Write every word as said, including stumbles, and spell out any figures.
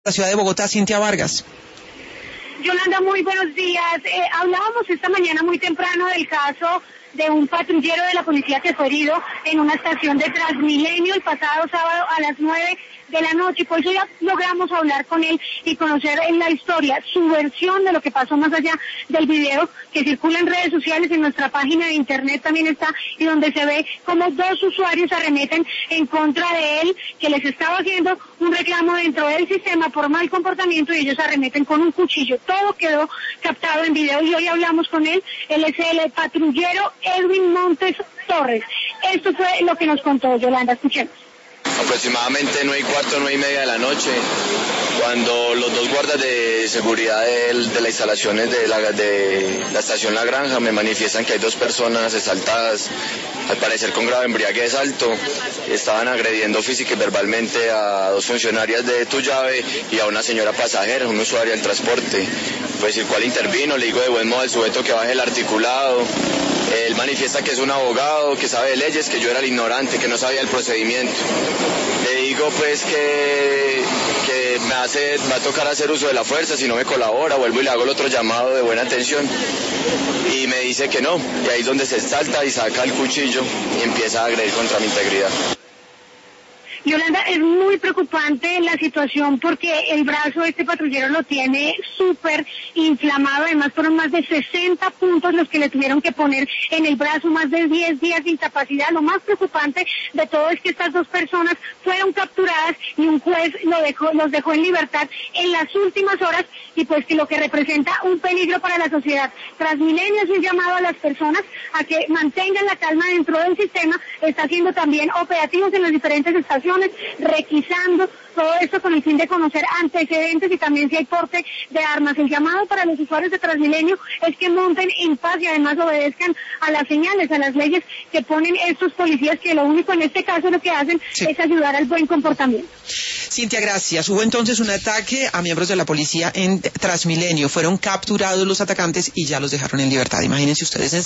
La ciudad de Bogotá, Cintia Vargas. Yolanda, muy buenos días. Eh, hablábamos esta mañana muy temprano del caso de un patrullero de la policía que fue herido en una estación de Transmilenio el pasado sábado a las nueve de la noche. Por eso ya logramos hablar con él y conocer en la historia, su versión de lo que pasó más allá del video que circula en redes sociales, en nuestra página de internet también está, y donde se ve como dos usuarios arremeten en contra de él, que les estaba haciendo un reclamo dentro del sistema por mal comportamiento, y ellos arremeten con un cuchillo. Todo quedó captado en video y hoy hablamos con él. Él es el patrullero Edwin Montes Torres. Esto fue lo que nos contó Yolanda. Escuchemos. Aproximadamente nueve y cuarto, nueve y media de la noche, cuando los dos guardas de seguridad de, de las instalaciones de la, de la estación La Granja me manifiestan que hay dos personas exaltadas, al parecer con grave embriaguez alto, estaban agrediendo física y verbalmente a dos funcionarias de Tuyave y a una señora pasajera, un usuario del transporte. Pues el cual intervino, le digo de buen modo al sujeto que baje el articulado. Él manifiesta que es un abogado, que sabe de leyes, que yo era el ignorante, que no sabía el procedimiento. Le digo pues que, que me hace, va a tocar hacer uso de la fuerza, si no me colabora, vuelvo y le hago el otro llamado de buena atención. Y me dice que no, y ahí es donde se exalta y saca el cuchillo y empieza a agredir contra mi integridad. Yolanda, es muy preocupante la situación porque el brazo de este patrullero lo tiene súper inflamado. Además fueron más de sesenta puntos los que le tuvieron que poner en el brazo, más de diez días de incapacidad. Lo más preocupante de todo es que estas dos personas fueron capturadas y un juez lo dejó, los dejó en libertad en las últimas horas, y pues que lo que representa un peligro para la sociedad. Transmilenio es un llamado a las personas a que mantengan la calma dentro del sistema. Está haciendo también operativos en las diferentes estaciones, requisando todo esto con el fin de conocer antecedentes y también si hay porte de armas. El llamado para los usuarios de Transmilenio es que monten en paz y además obedezcan a las señales, a las leyes que ponen estos policías, que lo único en este caso lo que hacen sí. es ayudar al buen comportamiento. Cintia, gracias. Hubo entonces un ataque a miembros de la policía en Transmilenio. Fueron capturados los atacantes y ya los dejaron en libertad. Imagínense ustedes.